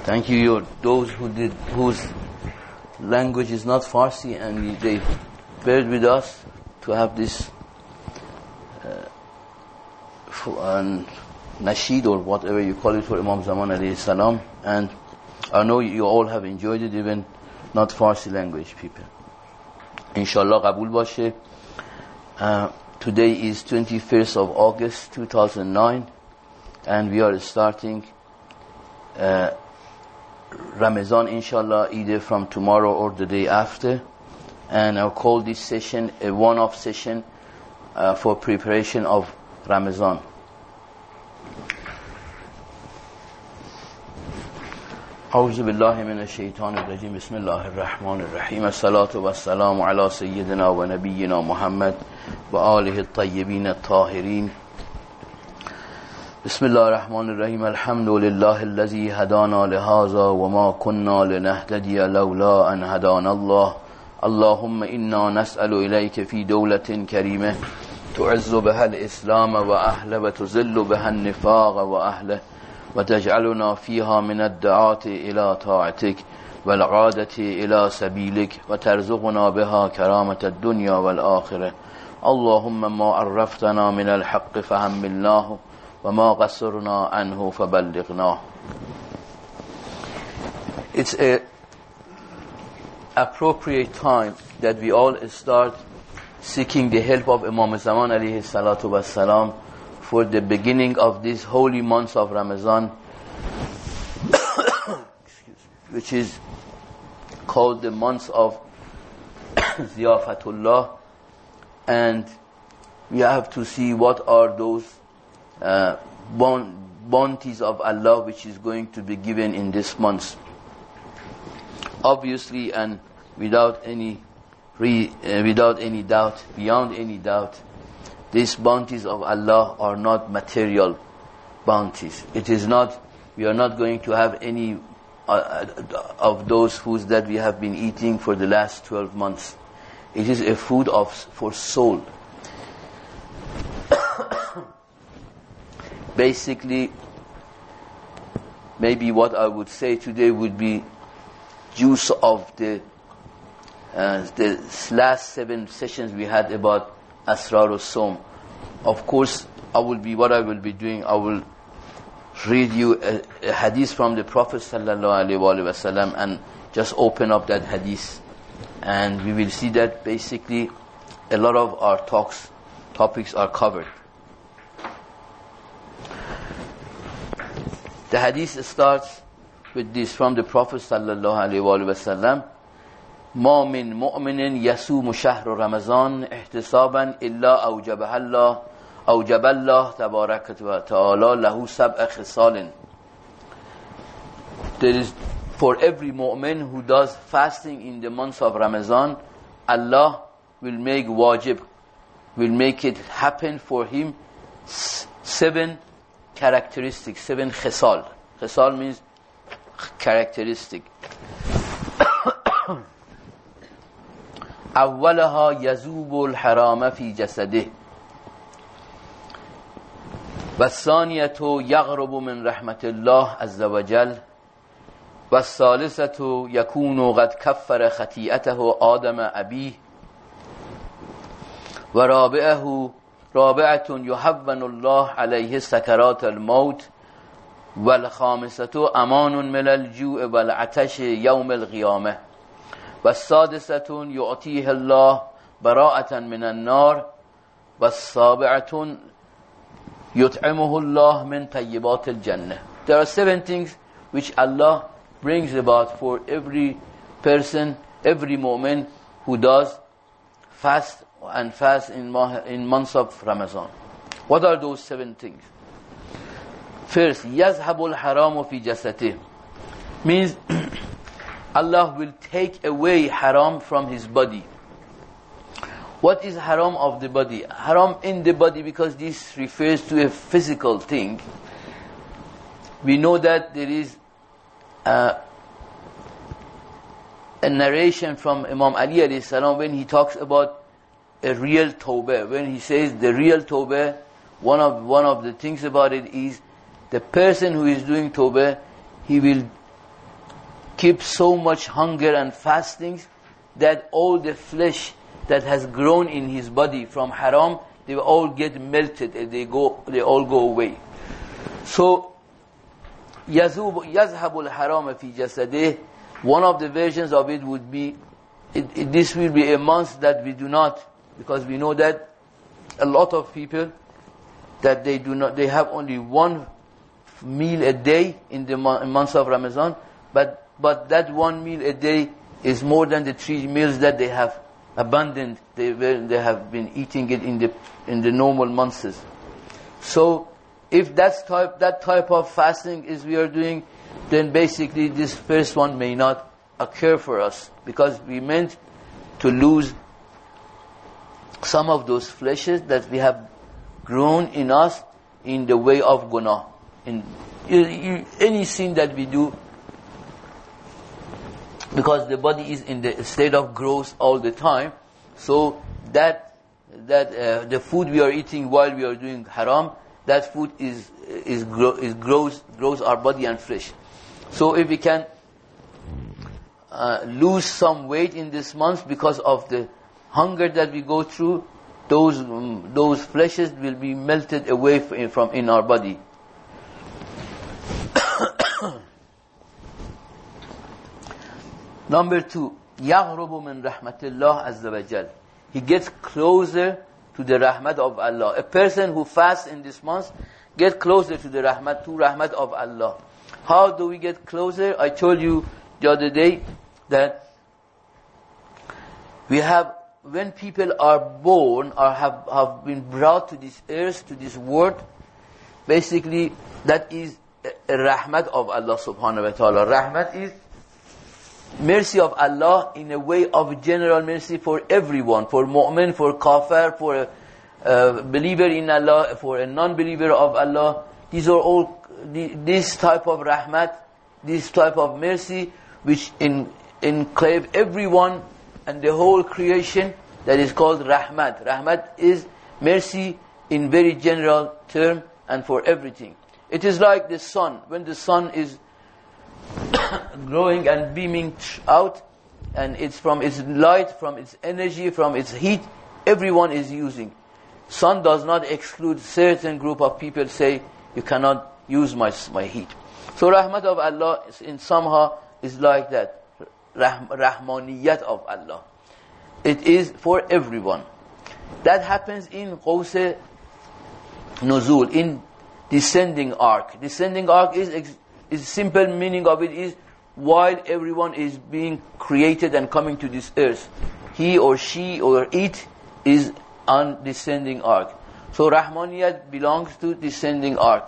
Thank you, those whose language is not Farsi and they bear with us to have this nasheed or whatever you call it for Imam Zaman alayhi salam. And I know you all have enjoyed it, even not Farsi language people. Inshallah qabul bashe. Today is 21st of August 2009 and we are starting Ramadan inshallah either from tomorrow or the day after, and I'll call this session a one-off session for preparation of Ramadan. أعوذ بالله من الشيطان الرجيم بسم الله الرحمن الرحيم الصلاة والسلام على سيدنا ونبينا محمد وآله الطيبين الطاهرين بسم الله الرحمن الرحيم الحمد لله الذي هدانا لهذا وما كنا لنهتدي لولا أن هدانا الله اللهم إنا نسأل إليك في دولة كريمة تعز بها الإسلام وأهله وتذل بها النفاق وأهله وتجعلنا فيها من الدعاة إلى طاعتك والعادة إلى سبيلك وترزقنا بها كرامة الدنيا والآخرة اللهم ما عرفتنا من الحق فحملناه وما قصرنا عنه فبلغناه. It's a appropriate time that we all start seeking the help of Imam Zaman alayhi salatu wassalam for the beginning of this holy month of Ramadan which is called the month of Ziyafatullah, and we have to see what are those bounties of Allah which is going to be given in this month. Obviously and without any doubt, beyond any doubt, these bounties of Allah are not material bounties. It is not, we are not going to have any of those foods that we have been eating for the last 12 months. It is a food for soul. Basically, maybe what I would say today would be juice of the last 7 sessions we had about Asrar al-Sawm. Of course, what I will be doing, I will read you a hadith from the Prophet sallallahu alaihi wasallam and just open up that hadith, and we will see that basically a lot of our topics are covered. The hadith starts with this from the Prophet sallallahu alaihi wasallam: ما من مؤمن يصوم شهر رمضان احتسابا إلا أوجب الله تبارك وتعالى له سبع خصال. There is, for every mu'min who does fasting in the month of Ramadan, Allah will make wajib, will make it happen for him 7 characteristics, 7 khisal. Khisal means characteristic. أولها يذوب الحرام في جسده والثانية يغرب من رحمة الله عز وجل والثالثة يكون قد كفر خطيئته آدم أبيه رابعة يهون الله عليه سكرات الموت والخامسة أمان من الجوع والعطش يوم القيامة والسادسة يعطيه الله براءة من النار والسابعة يطعمه الله من طيبات الجنة. There are 7 things which Allah brings about for every person, every moment who does fast in months of Ramadan. What are those 7 things? First, يذهب الحرام في جسده, means Allah will take away haram from his body. What is haram of the body? Haram in the body, because this refers to a physical thing. We know that there is a narration from Imam Ali alayhi salam when he talks about a real tawbah. When he says the real tawbah, one of the things about it is the person who is doing tawbah, he will keep so much hunger and fastings that all the flesh that has grown in his body from haram, they all get melted, they all go away. So يذهب الحرام في جسده, one of the versions of it would be, this will be a month that we do not, because we know that a lot of people that they have only one meal a day in the month of Ramadan, but that one meal a day is more than the 3 meals that they have abandoned. They have been eating it in the normal months. So if that type of fasting is we are doing, then basically this first one may not occur for us, because we meant to lose some of those fleshes that we have grown in us in the way of guna. In any sin that we do, because the body is in the state of growth all the time, so that the food we are eating while we are doing haram, that food grows our body and flesh. So if we can lose some weight in this month because of the hunger that we go through, those fleshes will be melted away from in our body. Number 2, يَغْرُبُ مِنْ رَحْمَةِ اللَّهِ عَزَّ وَجَلَ. He gets closer to the rahmat of Allah. A person who fasts in this month gets closer to the rahmat of Allah. How do we get closer? I told you the other day that we have, when people are born or have been brought to this earth, to this world, basically that is a rahmat of Allah subhanahu wa ta'ala. Rahmat is mercy of Allah in a way of general mercy for everyone, for mu'min, for kafir, for a believer in Allah, for a non-believer of Allah. These are all this type of rahmat, this type of mercy which enclave everyone and the whole creation, that is called rahmat. Rahmat is mercy in very general term and for everything. It is like the sun. When the sun is growing and beaming out, and it's from its light, from its energy, from its heat, everyone is using. Sun does not exclude certain group of people, say you cannot use my heat. So rahmat of Allah in somehow is like that, rahmaniyat of Allah. It is for everyone. That happens in Qawse Nuzul, in descending ark. Descending ark is simple meaning of it is while everyone is being created and coming to this earth, he or she or it is on descending ark. So Rahmaniyat belongs to descending ark.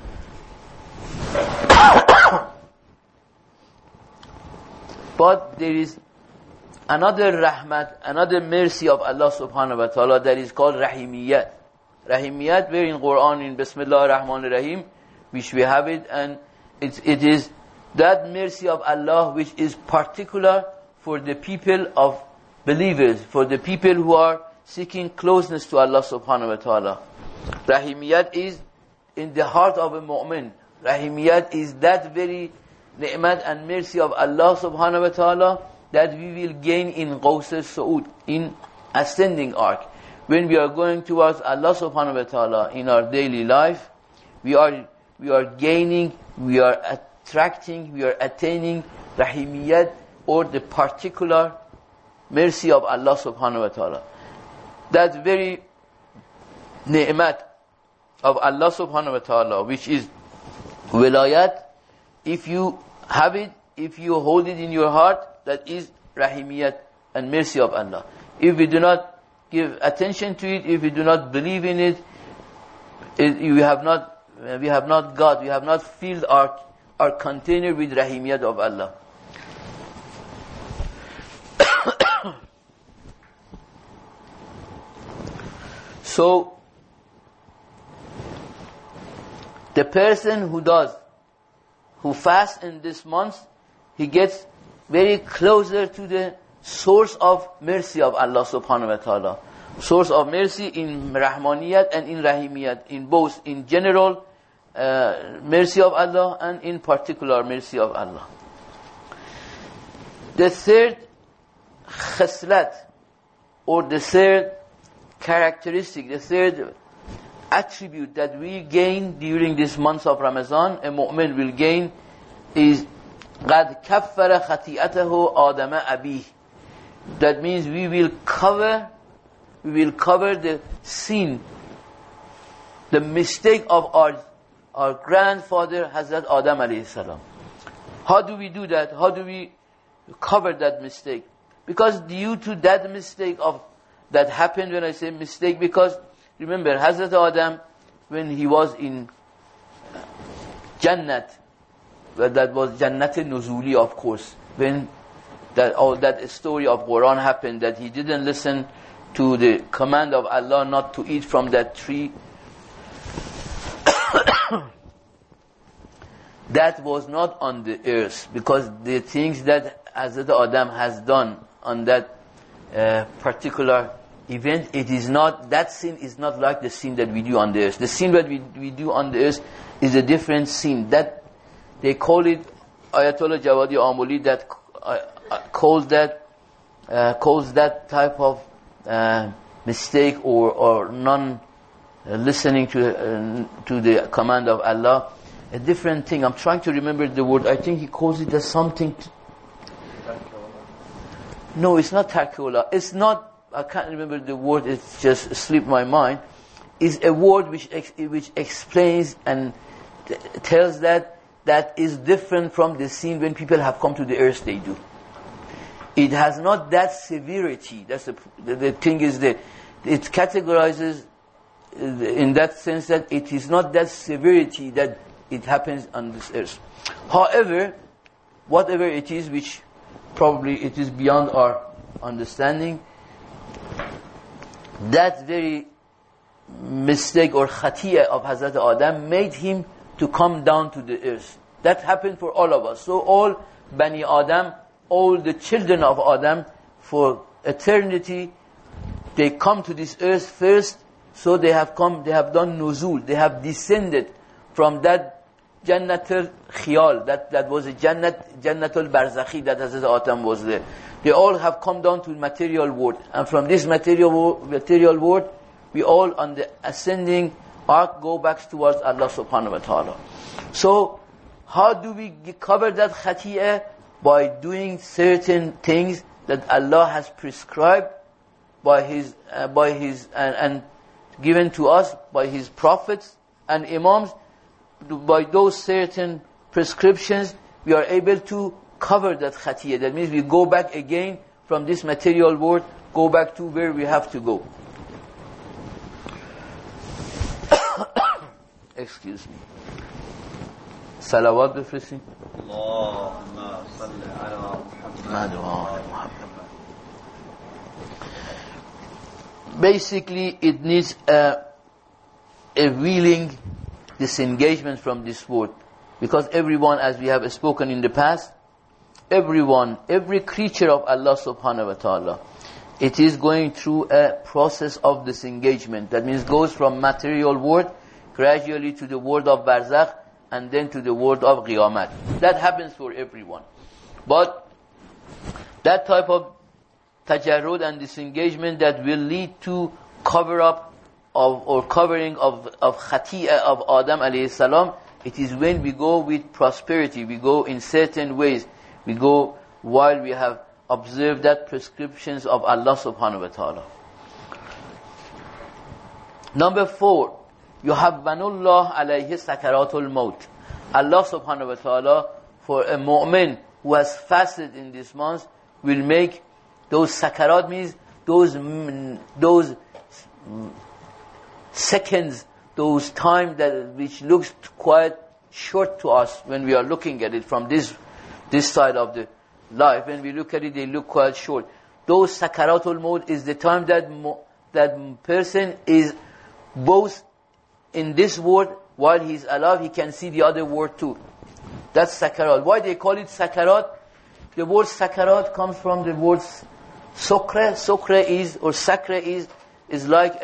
But there is another rahmat, another mercy of Allah subhanahu wa ta'ala that is called Rahimiyat. Rahimiyat, where in Quran, in Bismillah ar-Rahman ar-Rahim, which we have it, and it is that mercy of Allah which is particular for the people of believers, for the people who are seeking closeness to Allah subhanahu wa ta'ala. Rahimiyat is in the heart of a mu'min. Rahimiyat is that very ni'mat and mercy of Allah subhanahu wa ta'ala that we will gain in Qaws al-Su'ud, in ascending ark. When we are going towards Allah subhanahu wa ta'ala in our daily life, we are gaining, we are attracting, we are attaining Rahimiyat, or the particular mercy of Allah subhanahu wa ta'ala. That very ni'mat of Allah subhanahu wa ta'ala, which is wilayat, if you have it, if you hold it in your heart, that is Rahimiyat and mercy of Allah. If we do not give attention to it, if we do not believe in it, we have not filled our container with Rahimiyat of Allah. So the person who fasts in this month, he gets very closer to the source of mercy of Allah subhanahu wa ta'ala. Source of mercy in Rahmaniyat and in Rahimiyat, in both, in general mercy of Allah and in particular mercy of Allah. The third khaslat, or the third characteristic, the third attribute that we gain during this month of Ramadan, a mu'min will gain, is قَدْ كَفَّرَ خَطِيئَتَهُ آدَمَ أَبِيهِ. That means we will cover the sin, the mistake of our grandfather Hazrat Adam alayhi salam. How do we do that? How do we cover that mistake? Because due to that mistake that happened, when I say mistake, because remember Hazrat Adam, when he was in Jannat, that was Jannat Nuzuli, of course, when that story of Quran happened, that he didn't listen to the command of Allah not to eat from that tree. That was not on the earth, because the things that Hazrat Adam has done on that particular event, it is not, that sin is not like the sin that we do on the earth. The sin that we do on the earth is a different sin. That they call it, Ayatollah Jawadi Amuli, that calls that type of mistake or non-listening to the command of Allah, a different thing. I'm trying to remember the word. I think he calls it as something. No, it's not tarkola. It's not. I can't remember the word. It's just slipped my mind. It's a word which explains and tells that is different from the sin when people have come to the earth. They do. It has not that severity. That's the thing is that it categorizes in that sense that it is not that severity that it happens on this earth. However, whatever it is, which probably it is beyond our understanding, that very mistake or khati'ah of Hazrat Adam made him to come down to the earth. That happened for all of us. So all Bani Adam, all the children of Adam, for eternity, they come to this earth first. So they have done nuzul, they have descended from that Jannatul Khiyal, that was a Jannatul Barzakhi, that Hazrat Adam was there. They all have come down to the material world. And from this material world, we all on the ascending arc go back towards Allah subhanahu wa ta'ala. So, how do we cover that khati'ah? By doing certain things that Allah has prescribed by His and given to us by His prophets and imams. By those certain prescriptions, we are able to cover that khati'ah. That means we go back again from this material world, go back to where we have to go. Excuse me. Salawat befrisin. Allahumma salli ala Muhammad. Basically, it needs a willing disengagement from this world. Because everyone, as we have spoken in the past, every creature of Allah subhanahu wa ta'ala, it is going through a process of disengagement. That means goes from material world gradually to the world of barzakh and then to the world of qiyamat. That happens for everyone. But that type of tajarrud and disengagement that will lead to cover up covering of khati'ah of Adam alayhi salam, it is when we go with prosperity, we go in certain ways, we go while we have observed that prescriptions of Allah subhanahu wa ta'ala. Number 4, yuhabbanullah alayhi sakaratul maut. Allah subhanahu wa ta'ala, for a mu'min who has fasted in this month, will make those sakarat, means those seconds, those time which looks quite short to us when we are looking at it from this side of the life. When we look at it, they look quite short. Those sakaratul maut is the time that person is both in this world, while he is alive, he can see the other world too. That's sakarat. Why they call it sakarat? The word sakarat comes from the word sokra. Sokra is like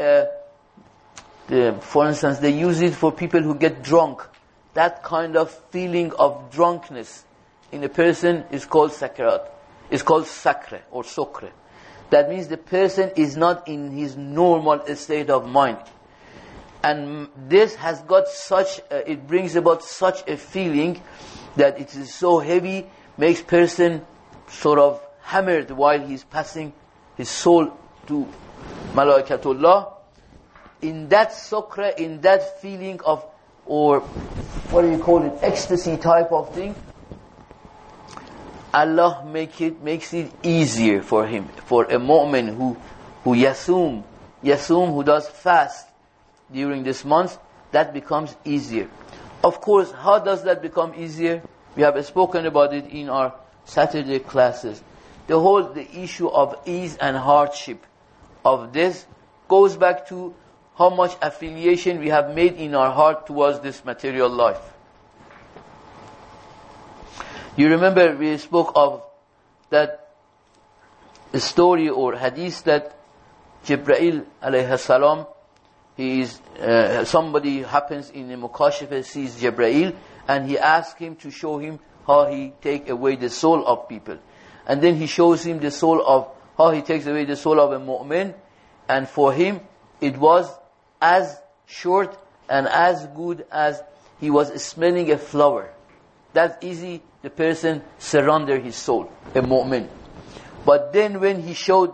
for instance, they use it for people who get drunk. That kind of feeling of drunkenness in a person is called sakarat. It's called sakre or sukre. That means the person is not in his normal state of mind. And this has got such, it brings about such a feeling that it is so heavy, makes person sort of hammered while he's passing his soul to Malaikatullah. In that sukra, in that feeling of, or what do you call it, ecstasy type of thing, Allah makes it easier for him, for a mu'min who yasum, who does fast during this month, that becomes easier. Of course, how does that become easier? We have spoken about it in our Saturday classes. The issue of ease and hardship of this goes back to how much affiliation we have made in our heart towards this material life. You remember we spoke of that story or hadith that Jibreel alayhi salam, somebody happens in the Mukashifah, sees Jibreel, and he asks him to show him how he take away the soul of people. And then he shows him the soul of, how he takes away the soul of a mu'min, and for him it was as short and as good as he was smelling a flower. That's easy, the person surrender his soul, a mu'min. But then when he showed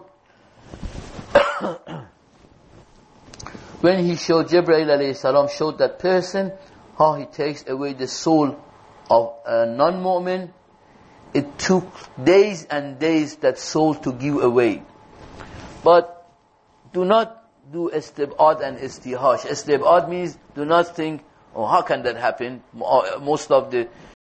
Jibreel alayhi salam showed that person how he takes away the soul of a non-mu'min, it took days and days that soul to give away. But do not do istib'ad and istihash. Istib'ad means do not think, oh, how can that happen? Most of the